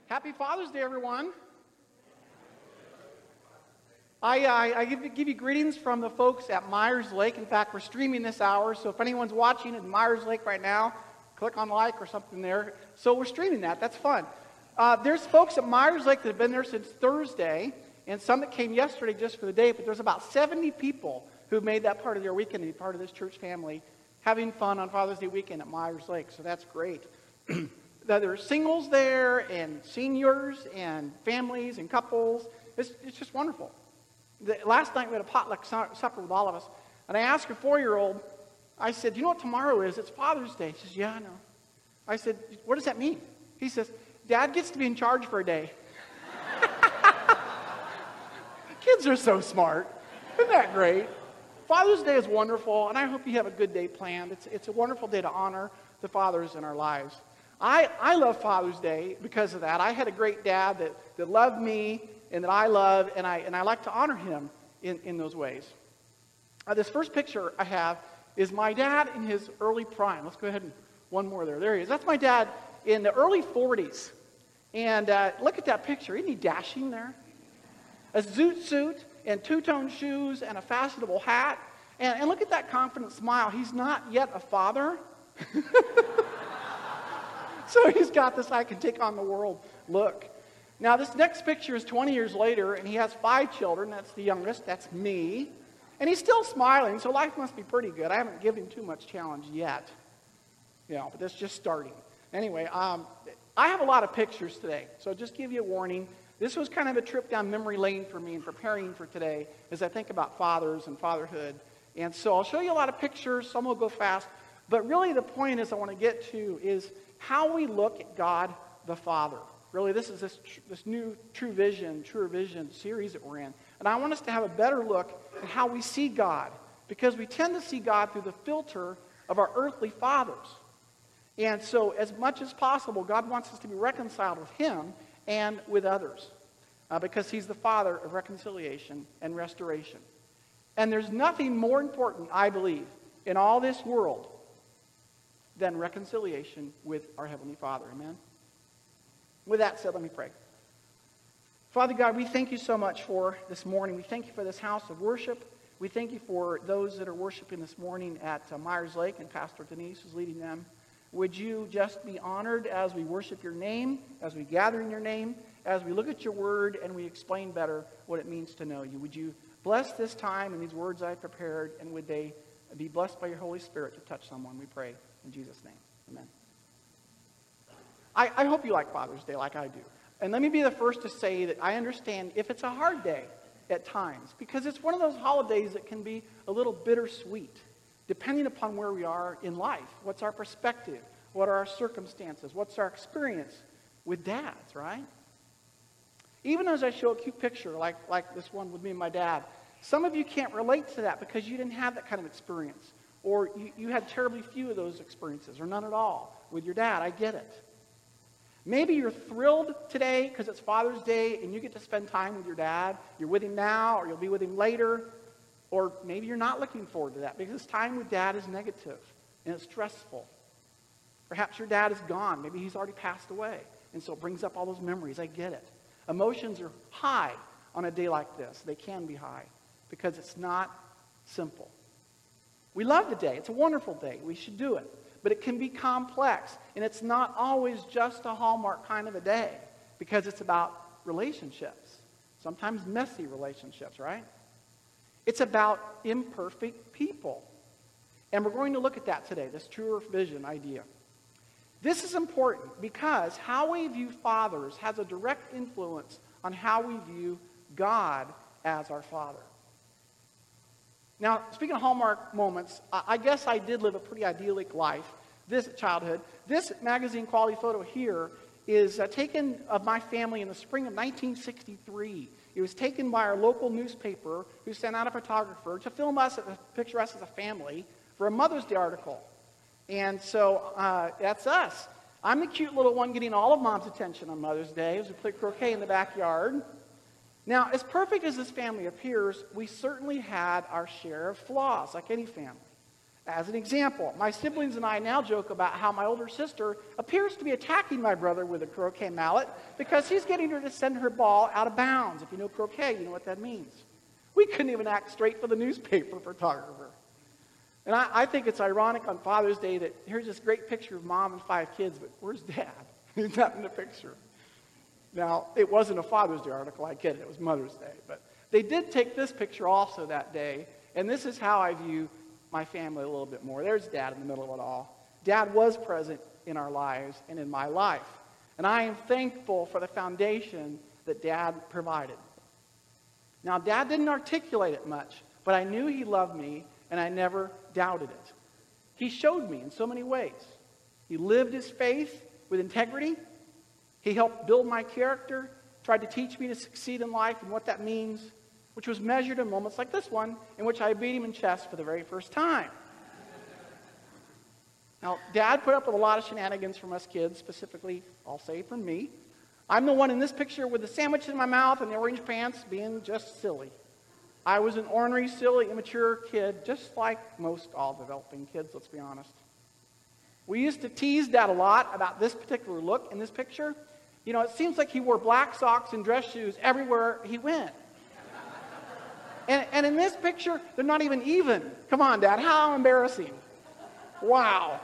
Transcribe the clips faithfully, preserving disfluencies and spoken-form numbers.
Happy Father's Day, everyone. I, uh, I give, give you greetings from the folks at Myers Lake. In fact, we're streaming this hour, so if anyone's watching in Myers Lake right now, click on like or something there. So we're streaming that. That's fun. Uh, there's folks at Myers Lake that have been there since Thursday, and some that came yesterday just for the day, but there's about seventy people who've made that part of their weekend and be part of this church family, having fun on Father's Day weekend at Myers Lake, so that's great. There's singles there, and seniors, and families, and couples. It's, it's just wonderful. The, last night we had a potluck su- supper with all of us, and I asked a four-year-old, I said, "You know what tomorrow is? It's Father's Day." She says, "Yeah, I know." I said, "What does that mean?" He says, "Dad gets to be in charge for a day." Kids are so smart. Isn't that great? Father's Day is wonderful, and I hope you have a good day planned. It's, it's a wonderful day to honor the fathers in our lives. I, I love Father's Day because of that. I had a great dad that, that loved me and that I love, and I, and I like to honor him in, in those ways. Uh, this first picture I have is my dad in his early prime. Let's go ahead and one more there. There he is. That's my dad in the early forties. And uh, look at that picture. Isn't he dashing there? A zoot suit and two-tone shoes and a fashionable hat. And, and look at that confident smile. He's not yet a father. So he's got this I can take on the world look. Now this next picture is twenty years later, and he has five children. That's the youngest. That's me. And he's still smiling, so life must be pretty good. I haven't given him too much challenge yet. You know, but that's just starting. Anyway, um, I have a lot of pictures today, so just give you a warning. This was kind of a trip down memory lane for me in preparing for today as I think about fathers and fatherhood. And so I'll show you a lot of pictures. Some will go fast. But really the point is I want to get to is how we look at God the Father. Really, this is this, this new True Vision, Truer Vision series that we're in. And I want us to have a better look at how we see God. Because we tend to see God through the filter of our earthly fathers. And so as much as possible, God wants us to be reconciled with Him and with others. Uh, because He's the Father of reconciliation and restoration. And there's nothing more important, I believe, in all this world than reconciliation with our Heavenly Father. Amen? With that said, let me pray. Father God, we thank you so much for this morning. We thank you for this house of worship. We thank you for those that are worshiping this morning at uh, Myers Lake and Pastor Denise who's leading them. Would you just be honored as we worship your name, as we gather in your name, as we look at your word and we explain better what it means to know you. Would you bless this time and these words I've prepared, and would they be blessed by your Holy Spirit to touch someone, we pray. In Jesus' name, amen. I, I hope you like Father's Day like I do. And let me be the first to say that I understand if it's a hard day at times, because it's one of those holidays that can be a little bittersweet, depending upon where we are in life. What's our perspective? What are our circumstances? What's our experience with dads, right? Even as I show a cute picture like, like this one with me and my dad, some of you can't relate to that because you didn't have that kind of experience. Or you, you had terribly few of those experiences, or none at all with your dad. I get it. Maybe you're thrilled today because it's Father's Day and you get to spend time with your dad. You're with him now, or you'll be with him later. Or maybe you're not looking forward to that because time with dad is negative and it's stressful. Perhaps your dad is gone. Maybe he's already passed away. And so it brings up all those memories. I get it. Emotions are high on a day like this. They can be high because it's not simple. We love the day. It's a wonderful day. We should do it. But it can be complex. And it's not always just a Hallmark kind of a day because it's about relationships. Sometimes messy relationships, right? It's about imperfect people. And we're going to look at that today, this truer vision idea. This is important because how we view fathers has a direct influence on how we view God as our Father. Now, speaking of Hallmark moments, I guess I did live a pretty idyllic life, this childhood. This magazine quality photo here is uh, taken of my family in the spring of nineteen sixty-three. It was taken by our local newspaper who sent out a photographer to film us, uh, picture us as a family for a Mother's Day article. And so uh, that's us. I'm the cute little one getting all of Mom's attention on Mother's Day as we play croquet in the backyard. Now, as perfect as this family appears, we certainly had our share of flaws, like any family. As an example, my siblings and I now joke about how my older sister appears to be attacking my brother with a croquet mallet because he's getting her to send her ball out of bounds. If you know croquet, you know what that means. We couldn't even act straight for the newspaper photographer. And I, I think it's ironic on Father's Day that here's this great picture of mom and five kids, but where's Dad? He's not in the picture. Now, it wasn't a Father's Day article, I get it, it was Mother's Day. But they did take this picture also that day, and this is how I view my family a little bit more. There's Dad in the middle of it all. Dad was present in our lives and in my life. And I am thankful for the foundation that Dad provided. Now, Dad didn't articulate it much, but I knew he loved me, and I never doubted it. He showed me in so many ways. He lived his faith with integrity. He helped build my character, tried to teach me to succeed in life and what that means, which was measured in moments like this one, in which I beat him in chess for the very first time. Now, Dad put up with a lot of shenanigans from us kids, specifically, I'll say, from me. I'm the one in this picture with the sandwich in my mouth and the orange pants being just silly. I was an ornery, silly, immature kid, just like most all developing kids, let's be honest. We used to tease Dad a lot about this particular look in this picture. You know, it seems like he wore black socks and dress shoes everywhere he went. And, and in this picture, they're not even even. Come on, Dad, how embarrassing. Wow.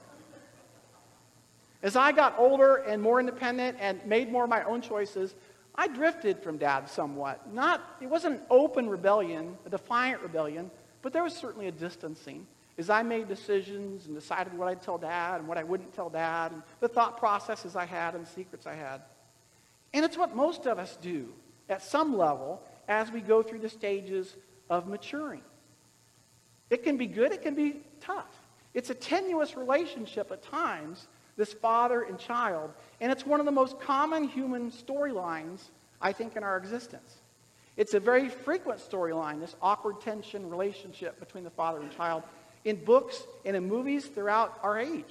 As I got older and more independent and made more of my own choices, I drifted from Dad somewhat. Not, it wasn't an open rebellion, a defiant rebellion, but there was certainly a distancing as I made decisions and decided what I'd tell Dad and what I wouldn't tell Dad, and the thought processes I had and the secrets I had. And it's what most of us do at some level as we go through the stages of maturing. It can be good, it can be tough. It's a tenuous relationship at times, this father and child, and it's one of the most common human storylines, I think, in our existence. It's a very frequent storyline, this awkward tension relationship between the father and child, in books and in movies throughout our age.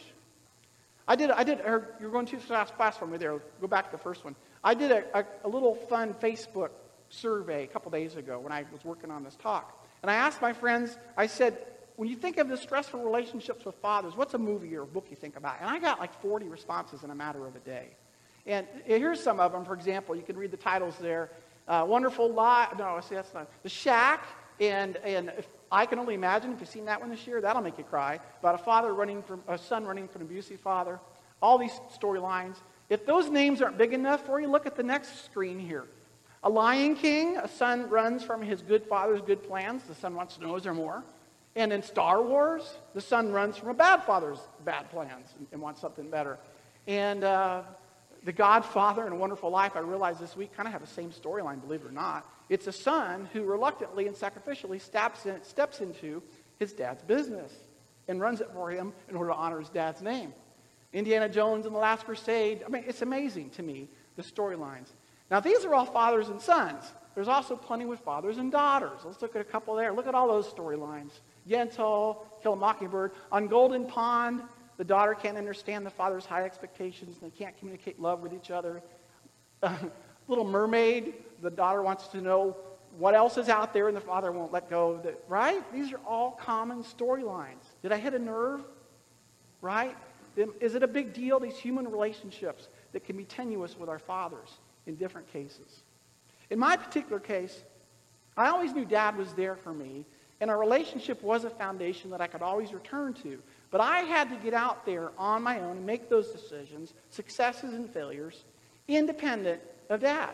I did, I did, you're going too fast, fast for me there, go back to the first one. I did a, a, a little fun Facebook survey a couple days ago when I was working on this talk. And I asked my friends, I said, when you think of the stressful relationships with fathers, what's a movie or a book you think about? And I got like forty responses in a matter of a day. And here's some of them. For example, you can read the titles there. Uh, Wonderful Life, no, see, that's not. The Shack, and, and if, I Can Only Imagine, if you've seen that one this year, that'll make you cry. About a father running from, a son running from an abusive father. All these storylines. If those names aren't big enough for you, look at the next screen here. A Lion King, a son runs from his good father's good plans. The son wants to know, is there more? And in Star Wars, the son runs from a bad father's bad plans and, and wants something better. And uh, The Godfather and A Wonderful Life, I realized this week, kind of have the same storyline, believe it or not. It's a son who reluctantly and sacrificially steps, in, steps into his dad's business and runs it for him in order to honor his dad's name. Indiana Jones and the Last Crusade, I mean, it's amazing to me, the storylines. Now, these are all fathers and sons. There's also plenty with fathers and daughters. Let's look at a couple there. Look at all those storylines. Yentl, Kill a Mockingbird. On Golden Pond, the daughter can't understand the father's high expectations. They can't communicate love with each other. Uh, Little Mermaid, the daughter wants to know what else is out there, and the father won't let go of it. Right? These are all common storylines. Did I hit a nerve? Right? Is it a big deal, these human relationships that can be tenuous with our fathers in different cases? In my particular case, I always knew Dad was there for me, and our relationship was a foundation that I could always return to. But I had to get out there on my own and make those decisions, successes and failures, independent of Dad.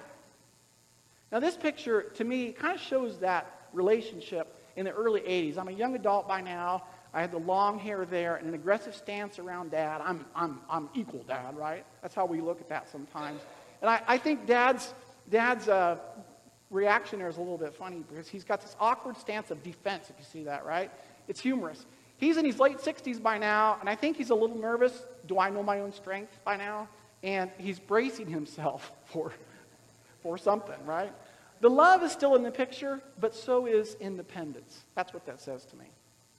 Now this picture, to me, kind of shows that relationship in the early eighties. I'm a young adult by now. I had the long hair there and an aggressive stance around Dad. I'm, I'm, I'm equal Dad, right? That's how we look at that sometimes. And I, I think Dad's, Dad's uh, reaction there is a little bit funny because he's got this awkward stance of defense, if you see that, right? It's humorous. He's in his late sixties by now, and I think he's a little nervous. Do I know my own strength by now? And he's bracing himself for, for something, right? The love is still in the picture, but so is independence. That's what that says to me.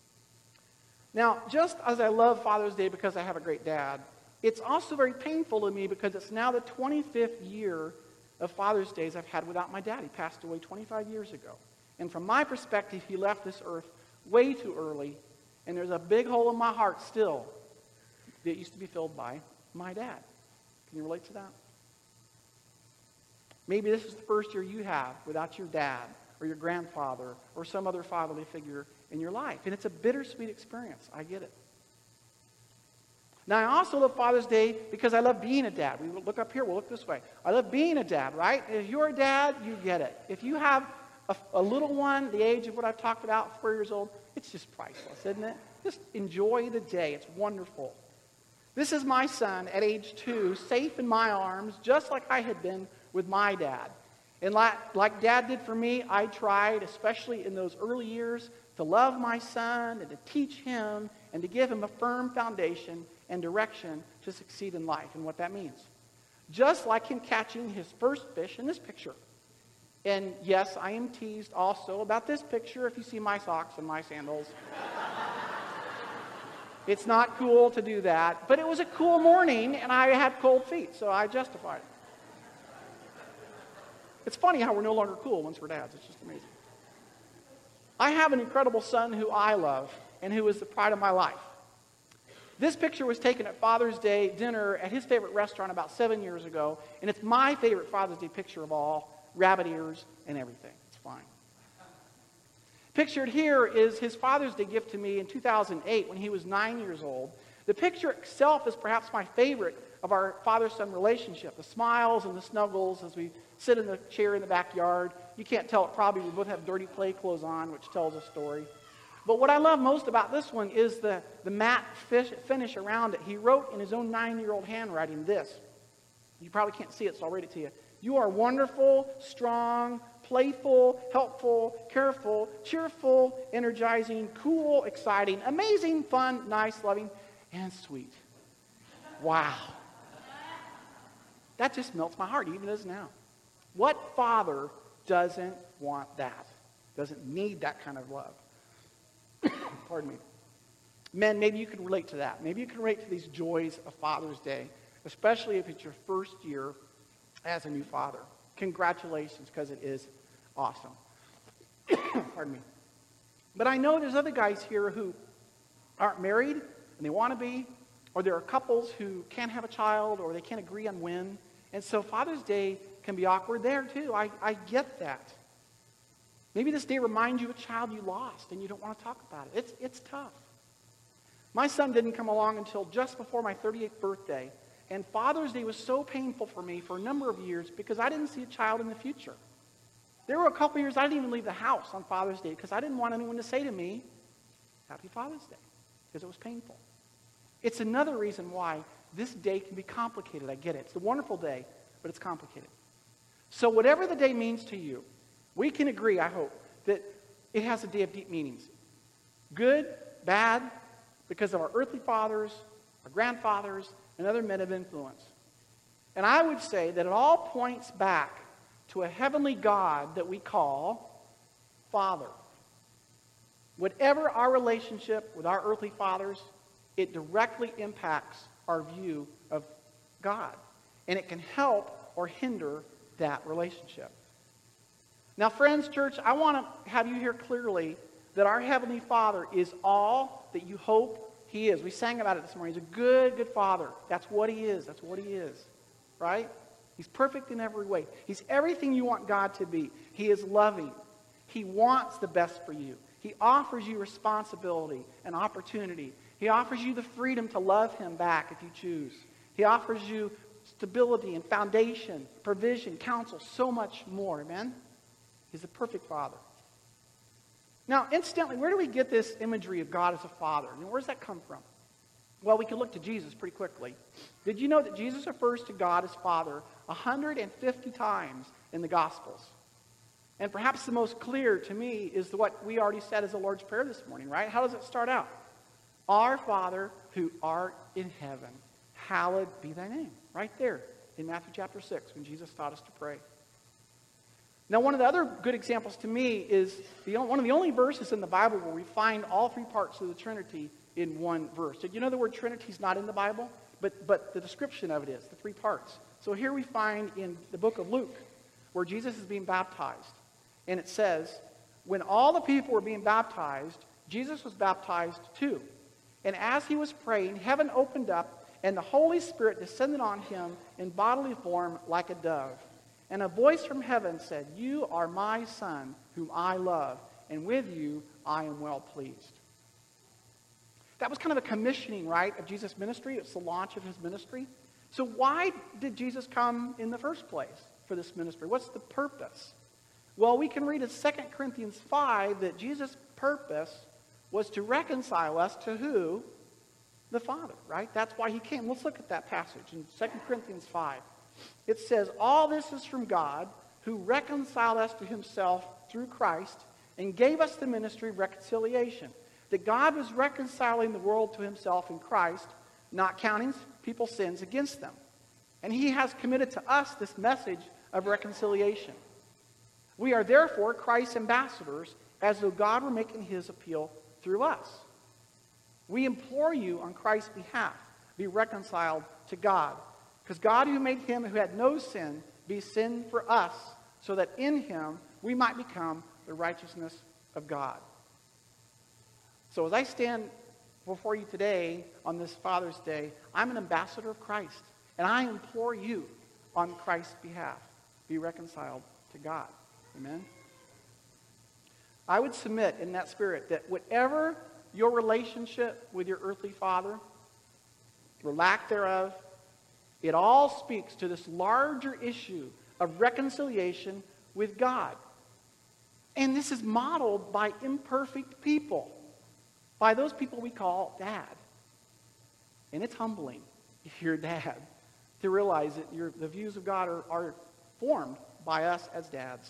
Now, just as I love Father's Day because I have a great dad, it's also very painful to me because it's now the twenty-fifth year of Father's Days I've had without my dad. He passed away twenty-five years ago. And from my perspective, he left this earth way too early And there's a big hole in my heart still that used to be filled by my dad. Can you relate to that? Maybe this is the first year you have without your dad or your grandfather or some other fatherly figure in your life. And it's a bittersweet experience. I get it. Now, I also love Father's Day because I love being a dad. We look up here, we'll look this way. I love being a dad, right? If you're a dad, you get it. If you have a, a little one, the age of what I've talked about, four years old, it's just priceless, isn't it? Just enjoy the day. It's wonderful. This is my son at age two, safe in my arms, just like I had been with my dad. And like, like Dad did for me, I tried, especially in those early years, to love my son and to teach him and to give him a firm foundation and direction to succeed in life and what that means. Just like him catching his first fish in this picture. And yes, I am teased also about this picture if you see my socks and my sandals. It's not cool to do that, but it was a cool morning and I had cold feet, so I justified it. It's funny how we're no longer cool once we're dads. It's just amazing. I have an incredible son who I love and who is the pride of my life. This picture was taken at Father's Day dinner at his favorite restaurant about seven years ago, and it's my favorite Father's Day picture of all, rabbit ears and everything. It's fine. Pictured here is his Father's Day gift to me in two thousand eight when he was nine years old. The picture itself is perhaps my favorite of our father-son relationship. The smiles and the snuggles as we sit in the chair in the backyard. You can't tell it probably. We both have dirty play clothes on, which tells a story. But what I love most about this one is the, the matte fish, finish around it. He wrote in his own nine-year-old handwriting this. You probably can't see it, so I'll read it to you. You are wonderful, strong, playful, helpful, careful, cheerful, energizing, cool, exciting, amazing, fun, nice, loving, and sweet. Wow. That just melts my heart, even as now. What father doesn't want that? Doesn't need that kind of love? Pardon me. Men, maybe you can relate to that. Maybe you can relate to these joys of Father's Day, especially if it's your first year as a new father. Congratulations, because it is awesome. Pardon me. But I know there's other guys here who aren't married and they want to be, or there are couples who can't have a child or they can't agree on when. And so Father's Day can be awkward there too. I, I get that. Maybe this day reminds you of a child you lost and you don't want to talk about it. It's, it's tough. My son didn't come along until just before my thirty-eighth birthday. And Father's Day was so painful for me for a number of years because I didn't see a child in the future. There were a couple years I didn't even leave the house on Father's Day because I didn't want anyone to say to me, Happy Father's Day, because it was painful. It's another reason why this day can be complicated. I get it. It's a wonderful day, but it's complicated. So whatever the day means to you, we can agree, I hope, that it has a day of deep meanings. Good, bad, because of our earthly fathers, our grandfathers, and other men of influence. And I would say that it all points back to a heavenly God that we call Father. Whatever our relationship with our earthly fathers, it directly impacts our view of God. And it can help or hinder that relationship. Now, friends, church, I want to have you hear clearly that our Heavenly Father is all that you hope He is. We sang about it this morning. He's a good, good Father. That's what He is. That's what He is. Right? He's perfect in every way. He's everything you want God to be. He is loving. He wants the best for you. He offers you responsibility and opportunity. He offers you the freedom to love Him back if you choose. He offers you stability and foundation, provision, counsel, so much more. Amen? He's the perfect Father. Now, incidentally, where do we get this imagery of God as a father? I mean, where does that come from? Well, we can look to Jesus pretty quickly. Did you know that Jesus refers to God as Father one hundred fifty times in the Gospels? And perhaps the most clear to me is what we already said as the Lord's Prayer this morning, right? How does it start out? Our Father who art in heaven, hallowed be thy name. Right there in Matthew chapter six when Jesus taught us to pray. Now, one of the other good examples to me is the, one of the only verses in the Bible where we find all three parts of the Trinity in one verse. Did you know the word Trinity is not in the Bible? But, but the description of it is, the three parts. So here we find in the book of Luke where Jesus is being baptized. And it says, when all the people were being baptized, Jesus was baptized too. And as he was praying, heaven opened up, and the Holy Spirit descended on him in bodily form like a dove. And a voice from heaven said, "You are my Son, whom I love, and with you I am well pleased." That was kind of a commissioning, right, of Jesus' ministry. It's the launch of his ministry. So why did Jesus come in the first place for this ministry? What's the purpose? Well, we can read in Second Corinthians five that Jesus' purpose was to reconcile us to who? The Father, right? That's why he came. Let's look at that passage in Second Corinthians five. It says, "All this is from God, who reconciled us to himself through Christ and gave us the ministry of reconciliation." That God was reconciling the world to himself in Christ, not counting people's sins against them. And he has committed to us this message of reconciliation. We are therefore Christ's ambassadors, as though God were making his appeal through us. We implore you on Christ's behalf, be reconciled to God. Because God, who made him who had no sin, be sin for us, so that in him we might become the righteousness of God. So as I stand before you today on this Father's Day, I'm an ambassador of Christ. And I implore you on Christ's behalf, be reconciled to God. Amen? I would submit in that spirit that whatever your relationship with your earthly father, or lack thereof, it all speaks to this larger issue of reconciliation with God. And this is modeled by imperfect people, by those people we call dad. And it's humbling, if you're dad, to realize that your, the views of God are, are formed by us as dads.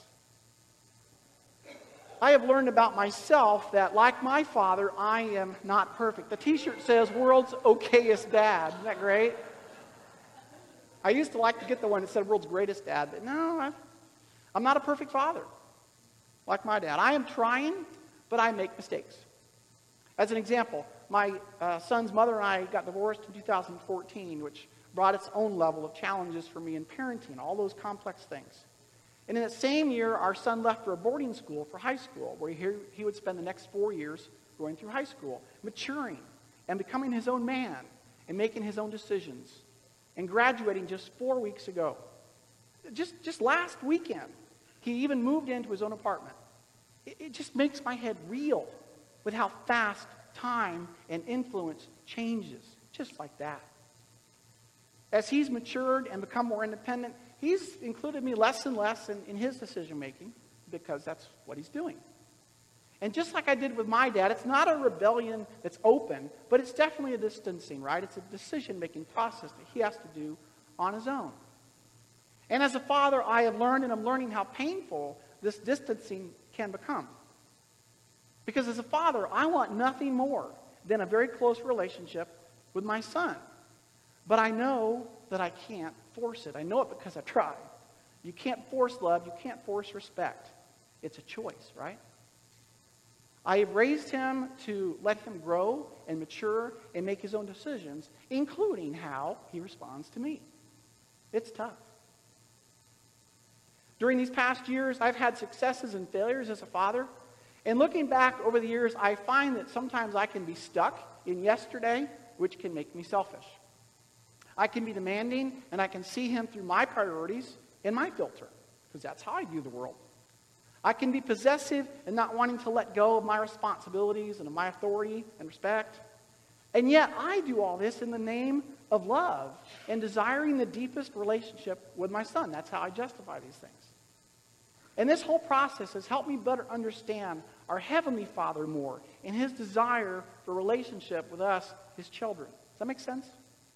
I have learned about myself that, like my father, I am not perfect. The t-shirt says, "World's okayest dad." Isn't that great? I used to like to get the one that said "World's greatest dad," but no, I've, I'm not a perfect father, like my dad. I am trying, but I make mistakes. As an example, my uh, son's mother and I got divorced in two thousand fourteen, which brought its own level of challenges for me in parenting, all those complex things. And in that same year, our son left for a boarding school for high school, where he, he would spend the next four years going through high school, maturing and becoming his own man and making his own decisions, and graduating just four weeks ago. Just, just last weekend, he even moved into his own apartment. It, it just makes my head reel with how fast time and influence changes, just like that. As he's matured and become more independent, he's included me less and less in, in his decision-making, because that's what he's doing. And just like I did with my dad, it's not a rebellion that's open, but it's definitely a distancing, right? It's a decision-making process that he has to do on his own. And as a father, I have learned, and I'm learning how painful this distancing can become. Because as a father, I want nothing more than a very close relationship with my son. But I know that I can't force it. I know it because I tried. You can't force love. You can't force respect. It's a choice, right? I have raised him to let him grow and mature and make his own decisions, including how he responds to me. It's tough. During these past years, I've had successes and failures as a father. And looking back over the years, I find that sometimes I can be stuck in yesterday, which can make me selfish. I can be demanding, and I can see him through my priorities and my filter, because that's how I view the world. I can be possessive and not wanting to let go of my responsibilities and of my authority and respect. And yet I do all this in the name of love and desiring the deepest relationship with my son. That's how I justify these things. And this whole process has helped me better understand our Heavenly Father more and his desire for relationship with us, his children. Does that make sense?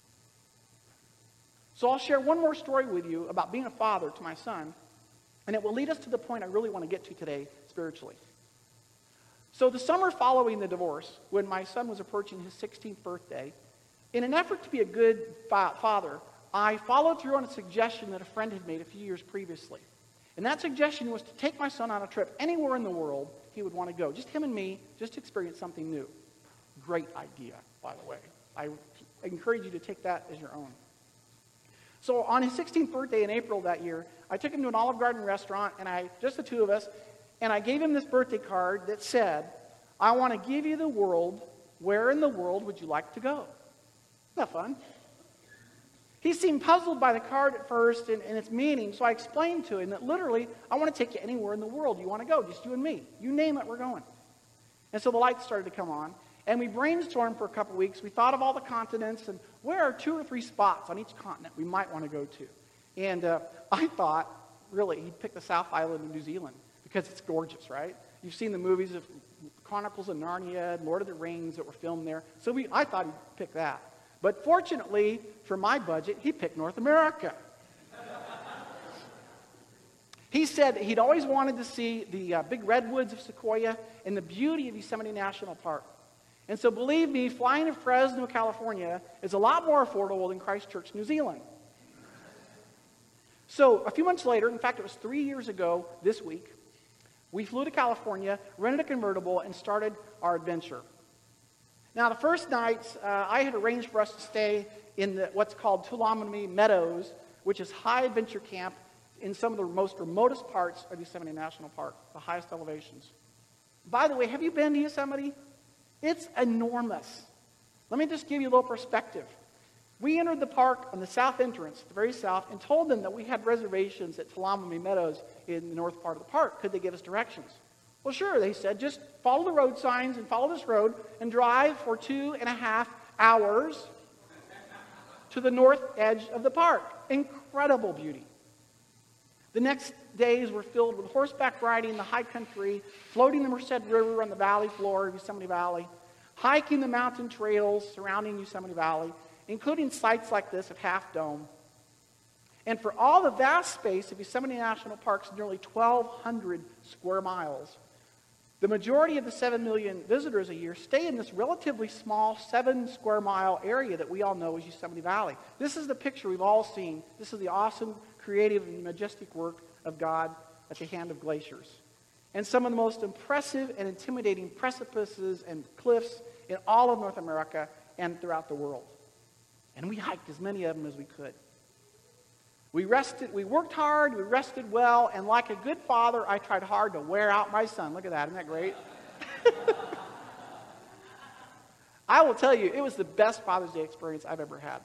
So I'll share one more story with you about being a father to my son, and it will lead us to the point I really want to get to today spiritually. So the summer following the divorce, when my son was approaching his sixteenth birthday, in an effort to be a good fa- father, I followed through on a suggestion that a friend had made a few years previously. And that suggestion was to take my son on a trip anywhere in the world he would want to go. Just him and me, just to experience something new. Great idea, by the way. I encourage you to take that as your own. So on his sixteenth birthday in April that year, I took him to an Olive Garden restaurant, and I, just the two of us, and I gave him this birthday card that said, I want to give you the world. Where in the world would you like to go? Isn't that fun? He seemed puzzled by the card at first and, and its meaning, so I explained to him that literally, I want to take you anywhere in the world you want to go, just you and me. You name it, we're going. And so the lights started to come on, and we brainstormed for a couple weeks. We thought of all the continents and where are two or three spots on each continent we might want to go to. And uh, I thought, really, he'd pick the South Island of New Zealand because it's gorgeous, right? You've seen the movies of Chronicles of Narnia, Lord of the Rings that were filmed there. So we, I thought he'd pick that. But fortunately, for my budget, he picked North America. He said that he'd always wanted to see the uh, big redwoods of Sequoia and the beauty of Yosemite National Park. And so believe me, flying to Fresno, California is a lot more affordable than Christchurch, New Zealand. So a few months later, in fact it was three years ago this week, we flew to California, rented a convertible, and started our adventure. Now the first nights, uh, I had arranged for us to stay in the, what's called Tuolumne Meadows, which is high adventure camp in some of the most remotest parts of Yosemite National Park, the highest elevations. By the way, have you been to Yosemite? It's enormous. Let me just give you a little perspective. We entered the park on the south entrance, the very south, and told them that we had reservations at Tuolumne Meadows in the north part of the park. Could they give us directions? Well, sure, they said. Just follow the road signs and follow this road and drive for two and a half hours to the north edge of the park. Incredible beauty. The next days were filled with horseback riding in the high country, floating the Merced River on the valley floor of Yosemite Valley, hiking the mountain trails surrounding Yosemite Valley, including sites like this at Half Dome. And for all the vast space of Yosemite National Park's nearly twelve hundred square miles, the majority of the seven million visitors a year stay in this relatively small seven square mile area that we all know as Yosemite Valley. This is the picture we've all seen. This is the awesome, creative, and majestic work of God at the hand of glaciers. And some of the most impressive and intimidating precipices and cliffs in all of North America and throughout the world. And we hiked as many of them as we could. We rested, we worked hard, we rested well, and like a good father, I tried hard to wear out my son. Look at that, isn't that great? I will tell you, it was the best Father's Day experience I've ever had.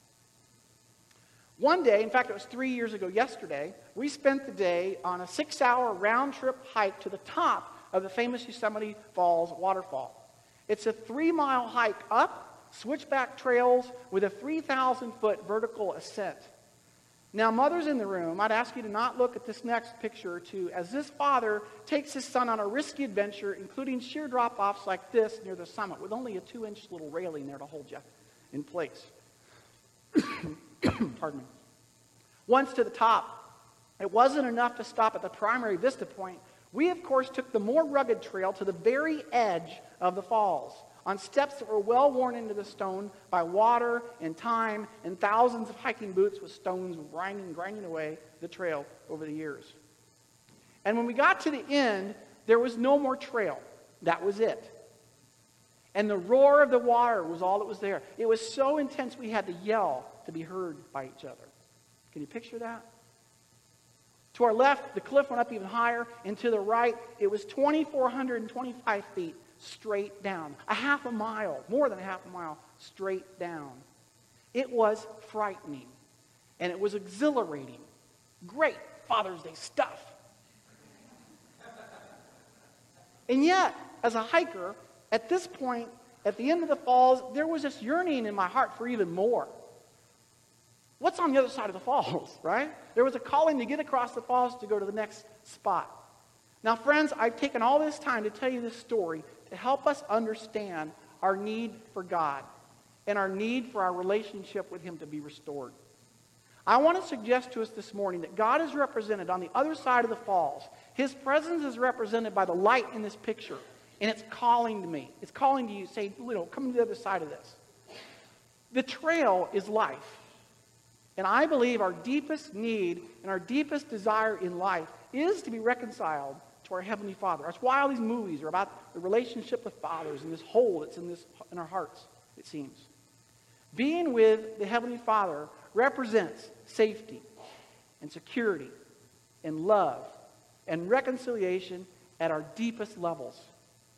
One day, in fact, it was three years ago yesterday, we spent the day on a six-hour round-trip hike to the top of the famous Yosemite Falls waterfall. It's a three-mile hike up, switchback trails with a three thousand foot vertical ascent. Now, mothers in the room, I'd ask you to not look at this next picture or two as this father takes his son on a risky adventure, including sheer drop-offs like this near the summit with only a two-inch little railing there to hold you in place. Pardon me. Once to the top, it wasn't enough to stop at the primary vista point. We, of course, took the more rugged trail to the very edge of the falls, on steps that were well worn into the stone by water and time and thousands of hiking boots with stones grinding, grinding away the trail over the years. And when we got to the end, there was no more trail. That was it. And the roar of the water was all that was there. It was so intense we had to yell to be heard by each other. Can you picture that? To our left, the cliff went up even higher, and to the right, it was two thousand four hundred twenty-five feet straight down. A half a mile, more than a half a mile, straight down. It was frightening, and it was exhilarating. Great Father's Day stuff. And yet, as a hiker, at this point, at the end of the falls, there was this yearning in my heart for even more. What's on the other side of the falls, right? There was a calling to get across the falls to go to the next spot. Now, friends, I've taken all this time to tell you this story to help us understand our need for God and our need for our relationship with Him to be restored. I want to suggest to us this morning that God is represented on the other side of the falls. His presence is represented by the light in this picture, and it's calling to me. It's calling to you, say, you know, come to the other side of this. The trail is life. And I believe our deepest need and our deepest desire in life is to be reconciled to our Heavenly Father. That's why all these movies are about the relationship with fathers and this hole that's in, this, in our hearts, it seems. Being with the Heavenly Father represents safety and security and love and reconciliation at our deepest levels.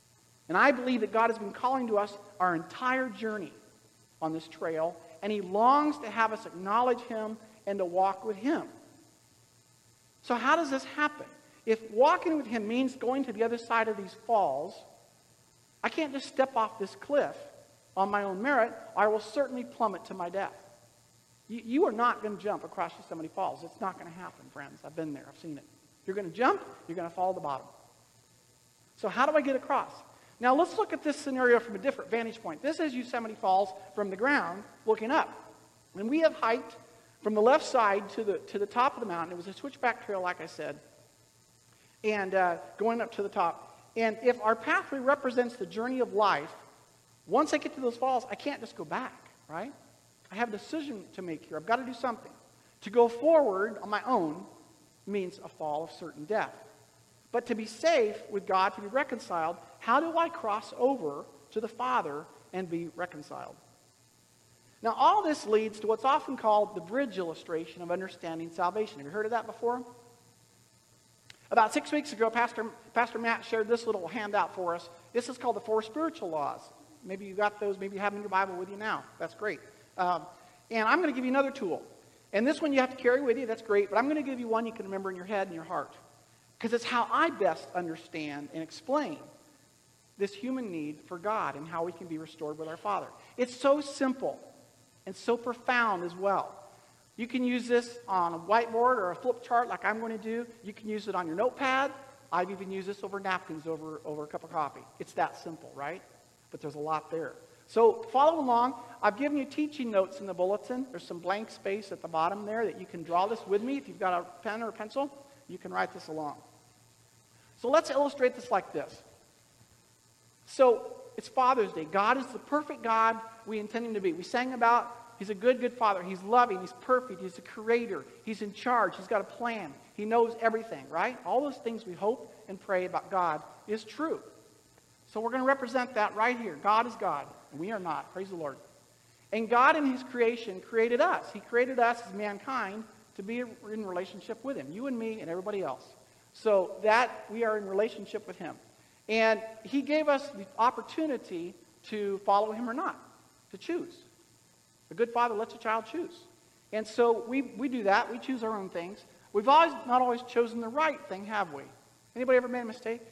And I believe that God has been calling to us our entire journey on this trail, and he longs to have us acknowledge him and to walk with him. So how does this happen? If walking with him means going to the other side of these falls, I can't just step off this cliff on my own merit. I will certainly plummet to my death. You, you are not going to jump across Yosemite Falls. It's not going to happen, friends. I've been there. I've seen it. You're going to jump. You're going to fall to the bottom. So how do I get across? Now let's look at this scenario from a different vantage point. This is Yosemite Falls from the ground looking up. And we have hiked from the left side to the, to the top of the mountain. It was a switchback trail, like I said, and uh, going up to the top. And if our pathway represents the journey of life, once I get to those falls, I can't just go back, right? I have a decision to make here. I've got to do something. To go forward on my own means a fall of certain death. But to be safe with God, to be reconciled, how do I cross over to the Father and be reconciled? Now, all this leads to what's often called the bridge illustration of understanding salvation. Have you heard of that before? About six weeks ago, Pastor, Pastor Matt shared this little handout for us. This is called the Four Spiritual Laws. Maybe you got those. Maybe you have them in your Bible with you now. That's great. Um, and I'm going to give you another tool. And this one you have to carry with you. That's great. But I'm going to give you one you can remember in your head and your heart. Because it's how I best understand and explain this human need for God and how we can be restored with our Father. It's so simple and so profound as well. You can use this on a whiteboard or a flip chart like I'm going to do. You can use it on your notepad. I've even used this over napkins over, over a cup of coffee. It's that simple, right? But there's a lot there. So follow along. I've given you teaching notes in the bulletin. There's some blank space at the bottom there that you can draw this with me. If you've got a pen or a pencil, you can write this along. So let's illustrate this like this. So it's Father's Day. God is the perfect God we intend him to be. We sang about he's a good, good Father. He's loving. He's perfect. He's the creator. He's in charge. He's got a plan. He knows everything, right? All those things we hope and pray about God is true. So we're going to represent that right here. God is God, and we are not. Praise the Lord. And God in his creation created us. He created us as mankind to be in relationship with him. You and me and everybody else. So that we are in relationship with him. And he gave us the opportunity to follow him or not, to choose. A good father lets a child choose. And so we, we do that. We choose our own things. We've always not always chosen the right thing, have we? Anybody ever made a mistake?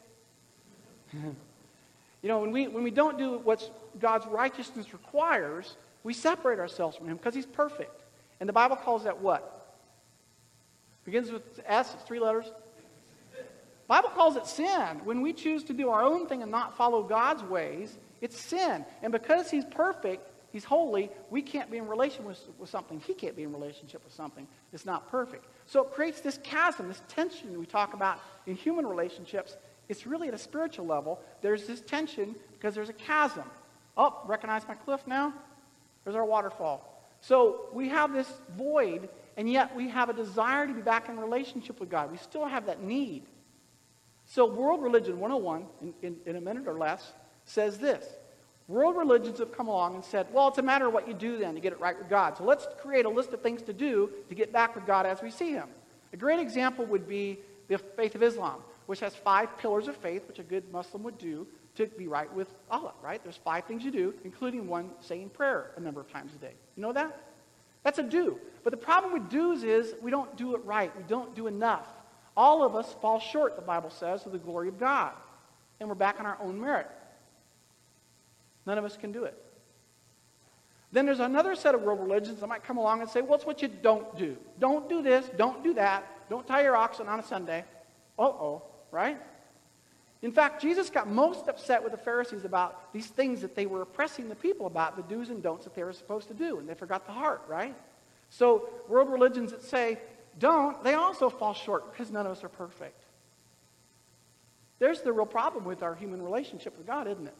You know, when we, when we don't do what God's righteousness requires, we separate ourselves from him because he's perfect. And the Bible calls that what? Begins with S, it's three letters. The Bible calls it sin. When we choose to do our own thing and not follow God's ways, it's sin. And because he's perfect, he's holy, we can't be in relation with, with something. He can't be in relationship with something that's not perfect. So it creates this chasm, this tension we talk about in human relationships. It's really at a spiritual level. There's this tension because there's a chasm. Oh, recognize my cliff now? There's our waterfall. So we have this void, and yet we have a desire to be back in relationship with God. We still have that need. So World Religion one oh one, in, in, in a minute or less, says this. World religions have come along and said, well, it's a matter of what you do then to get it right with God. So let's create a list of things to do to get back with God as we see him. A great example would be the faith of Islam, which has five pillars of faith, which a good Muslim would do to be right with Allah, right? There's five things you do, including one saying prayer a number of times a day. You know that? That's a do. But the problem with do's is we don't do it right. We don't do enough. All of us fall short, the Bible says, of the glory of God. And we're back on our own merit. None of us can do it. Then there's another set of world religions that might come along and say, well, it's what you don't do. Don't do this. Don't do that. Don't tie your oxen on a Sunday. Uh-oh, right? In fact, Jesus got most upset with the Pharisees about these things that they were oppressing the people about, the do's and don'ts that they were supposed to do, and they forgot the heart, right? So world religions that say don't, they also fall short because none of us are perfect. There's the real problem with our human relationship with God, isn't it?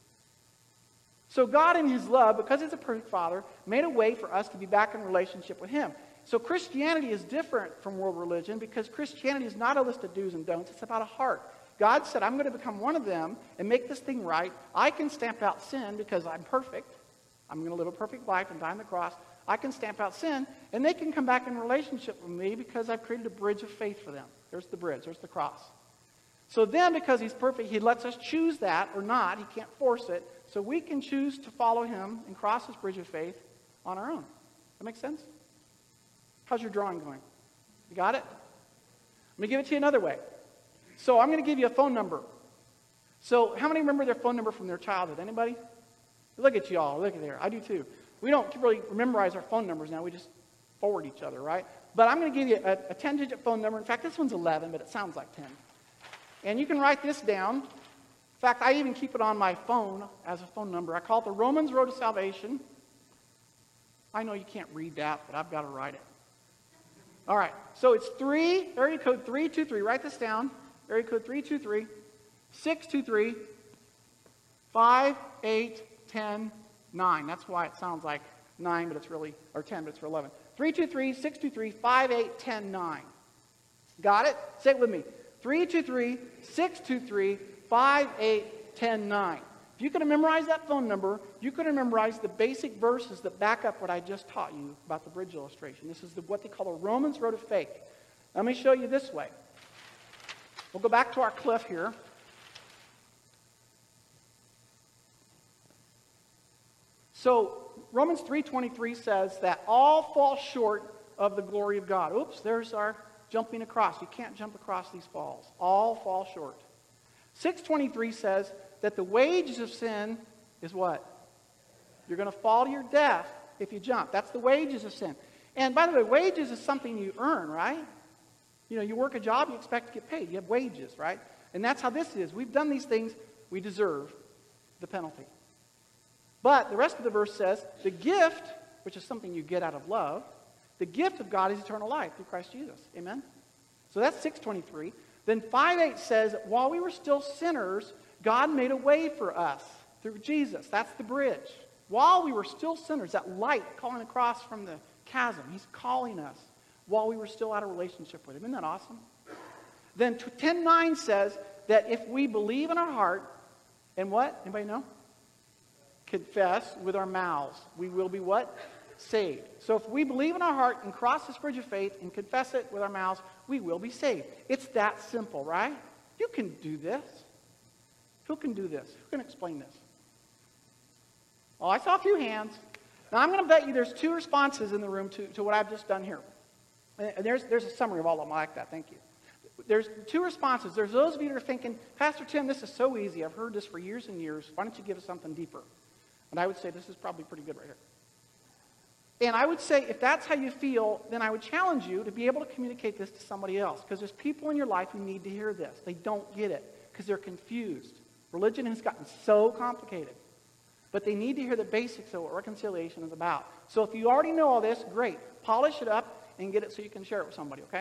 So God in his love, because he's a perfect Father, made a way for us to be back in relationship with him. So Christianity is different from world religion because Christianity is not a list of do's and don'ts. It's about a heart. God said, I'm going to become one of them and make this thing right. I can stamp out sin because I'm perfect. I'm going to live a perfect life and die on the cross. I can stamp out sin, and they can come back in relationship with me because I've created a bridge of faith for them. There's the bridge. There's the cross. So then, because he's perfect, he lets us choose that or not. He can't force it. So we can choose to follow him and cross this bridge of faith on our own. That make sense? How's your drawing going? You got it? Let me give it to you another way. So I'm going to give you a phone number. So how many remember their phone number from their childhood? Anybody? Look at you all. Look at there. I do too. We don't really memorize our phone numbers now. We just forward each other, right? But I'm going to give you a, a ten-digit phone number. In fact, this one's eleven, but it sounds like ten. And you can write this down. In fact, I even keep it on my phone as a phone number. I call it the Romans Road to Salvation. I know you can't read that, but I've got to write it. All right. So it's three, area code three two three. Write this down. Area code three two three, six two three, five eight one zero nine. That's why it sounds like nine, but it's really, or ten, but it's for eleven. three two three, six two three, five eight one zero nine. Got it? Say it with me. three two three, six two three, five eight one zero nine. If you could have memorized that phone number, you could have memorized the basic verses that back up what I just taught you about the bridge illustration. This is the, what they call the Romans Road of Faith. Let me show you this way. We'll go back to our cliff here. So Romans three twenty-three says that all fall short of the glory of God. Oops, there's our jumping across. You can't jump across these falls. All fall short. six twenty-three says that the wages of sin is what? You're going to fall to your death if you jump. That's the wages of sin. And by the way, wages is something you earn, right? You know, you work a job, you expect to get paid. You have wages, right? And that's how this is. We've done these things, we deserve the penalty. But the rest of the verse says, the gift, which is something you get out of love, the gift of God is eternal life through Christ Jesus. Amen? So that's six twenty-three. Then five eight says, while we were still sinners, God made a way for us through Jesus. That's the bridge. While we were still sinners, that light calling across from the chasm, he's calling us while we were still out of relationship with him. Isn't that awesome? Then ten nine says that if we believe in our heart, and what? Anybody know? Confess with our mouths, we will be what? Saved. So if we believe in our heart and cross this bridge of faith and confess it with our mouths, we will be saved. It's that simple, right? You can do this. Who can do this? Who can explain this? Oh, I saw a few hands. Now I'm going to bet you there's two responses in the room to, to what I've just done here. And there's, there's a summary of all of them like that. Thank you. There's two responses. There's those of you that are thinking, Pastor Tim, this is so easy. I've heard this for years and years. Why don't you give us something deeper? And I would say this is probably pretty good right here. And I would say if that's how you feel, then I would challenge you to be able to communicate this to somebody else. Because there's people in your life who need to hear this. They don't get it because they're confused. Religion has gotten so complicated. But they need to hear the basics of what reconciliation is about. So if you already know all this, great. Polish it up and get it so you can share it with somebody, okay?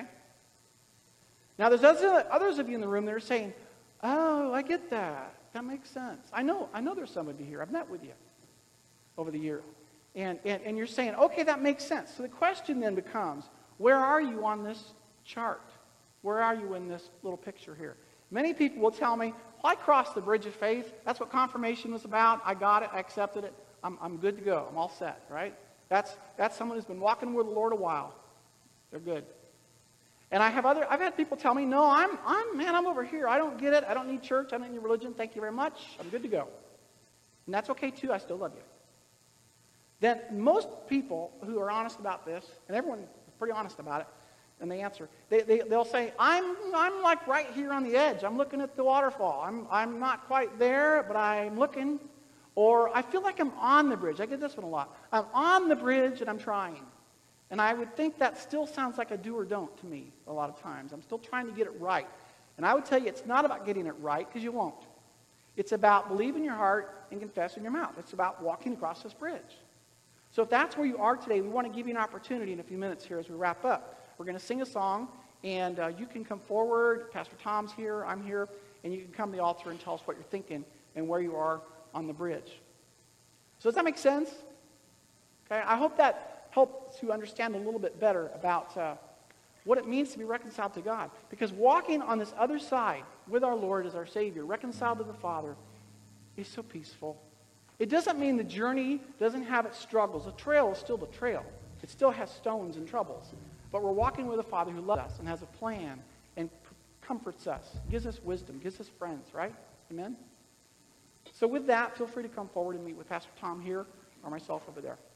Now there's others of you in the room that are saying, oh, I get that. That makes sense. I know, I know there's somebody here. I've met with you over the years. And, and, and you're saying, okay, that makes sense. So the question then becomes, where are you on this chart? Where are you in this little picture here? Many people will tell me, well, I crossed the bridge of faith. That's what confirmation was about. I got it. I accepted it. I'm, I'm good to go. I'm all set, right? That's, that's someone who's been walking with the Lord a while. They're good. And I have other, I've had people tell me, no, I'm, I'm, man, I'm over here. I don't get it. I don't need church. I don't need religion. Thank you very much. I'm good to go. And that's okay too. I still love you. Then most people who are honest about this, and everyone is pretty honest about it, and they answer, they, they, they'll say, I'm, I'm like right here on the edge. I'm looking at the waterfall. I'm, I'm not quite there, but I'm looking. Or I feel like I'm on the bridge. I get this one a lot. I'm on the bridge and I'm trying. And I would think that still sounds like a do or don't to me a lot of times. I'm still trying to get it right. And I would tell you it's not about getting it right, because you won't. It's about believing in your heart and confessing in your mouth. It's about walking across this bridge. So if that's where you are today, we want to give you an opportunity in a few minutes here as we wrap up. We're going to sing a song, and uh, you can come forward. Pastor Tom's here. I'm here. And you can come to the altar and tell us what you're thinking and where you are on the bridge. So does that make sense? Okay, I hope that helps you understand a little bit better about uh, what it means to be reconciled to God. Because walking on this other side with our Lord as our Savior, reconciled to the Father, is so peaceful. It doesn't mean the journey doesn't have its struggles. The trail is still the trail. It still has stones and troubles. But we're walking with a Father who loves us and has a plan and comforts us, gives us wisdom, gives us friends, right? Amen? So with that, feel free to come forward and meet with Pastor Tom here or myself over there.